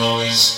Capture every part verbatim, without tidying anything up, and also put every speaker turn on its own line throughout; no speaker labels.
noise.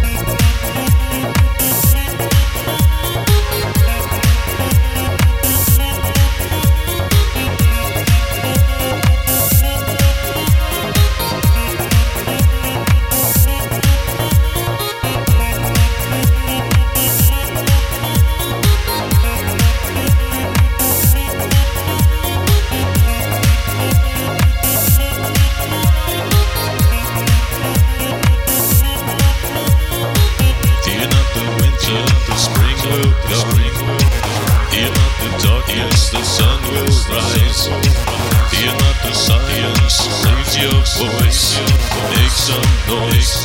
The sun will rise. Fear not the science. Raise your voice. Make some noise.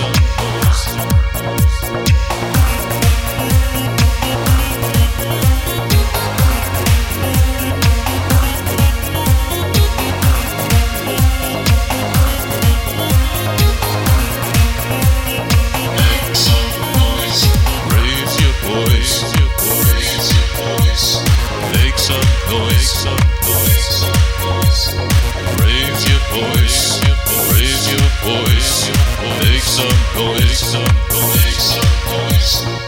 Make some noise. Raise your voice. Raise your voice. Make some noise, some noise, some noise. Raise your voice, raise your voice. Make some noise, some noise, some noise.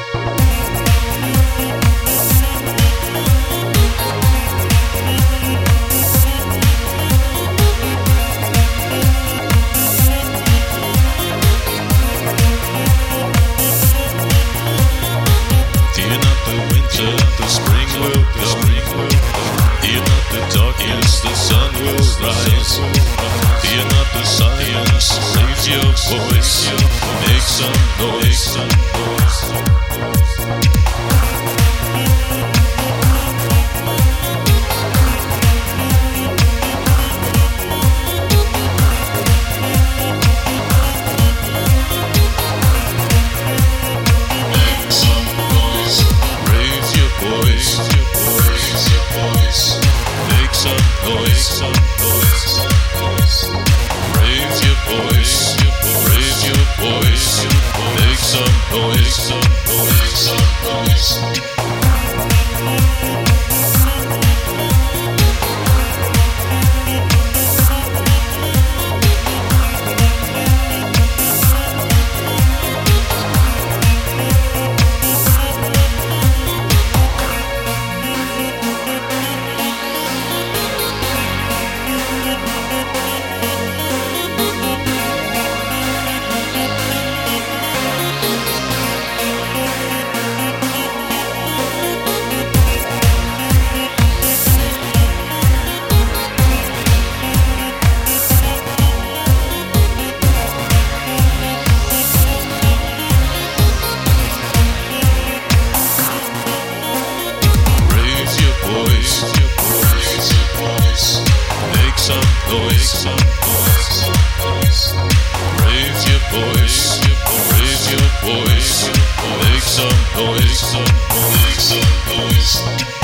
Fear not the winter, the spring will come. Fear not the darkness, the sun will rise. Fear not the science, raise your voice. Make some noise, some noise. Make some noise, raise your voice. Raise your voice. Make some noise, some noise, some noise. Raise your voice, raise your voice. Make some noise, some noise, some noise. Raise your voice, raise your voice. Make some noise, some noise, some noise. Raise your voice, raise your voice. Make some noise, some noise, some noise.